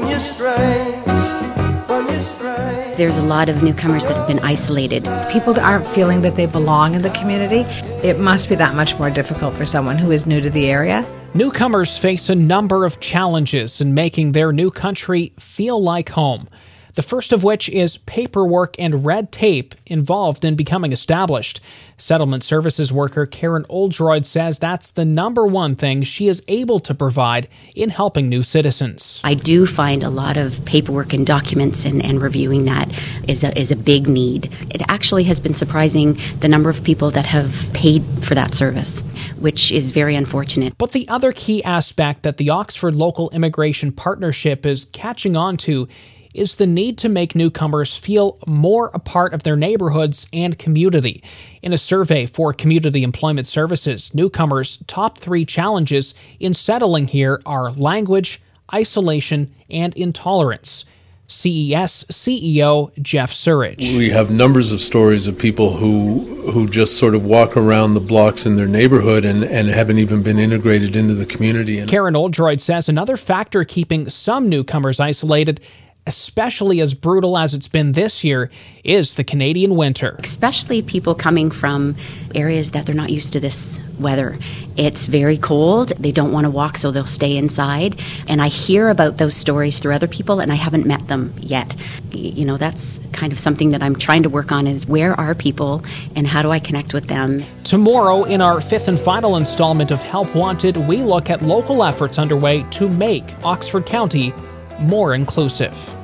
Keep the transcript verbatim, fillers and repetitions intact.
when you stray, when you stray. There's a lot of newcomers that have been isolated. People aren't feeling that they belong in the community. It must be that much more difficult for someone who is new to the area. Newcomers face a number of challenges in making their new country feel like home. The first of which is paperwork and red tape involved in becoming established. Settlement services worker Karen Oldroyd says that's the number one thing she is able to provide in helping new citizens. I do find a lot of paperwork and documents and, and reviewing that is a, is a big need. It actually has been surprising the number of people that have paid for that service, which is very unfortunate. But the other key aspect that the Oxford Local Immigration Partnership is catching on to is the need to make newcomers feel more a part of their neighborhoods and community. In a survey for Community Employment Services, newcomers' top three challenges in settling here are language, isolation, and intolerance. C E S C E O Jeff Surridge. We have numbers of stories of people who who just sort of walk around the blocks in their neighborhood and, and haven't even been integrated into the community. And Karen Oldroyd says another factor keeping some newcomers isolated, especially as brutal as it's been this year, is the Canadian winter. Especially people coming from areas that they're not used to this weather. It's very cold. They don't want to walk, so they'll stay inside. And I hear about those stories through other people, and I haven't met them yet. You know, that's kind of something that I'm trying to work on, is where are people and how do I connect with them? Tomorrow, in our fifth and final installment of Help Wanted, we look at local efforts underway to make Oxford County more inclusive.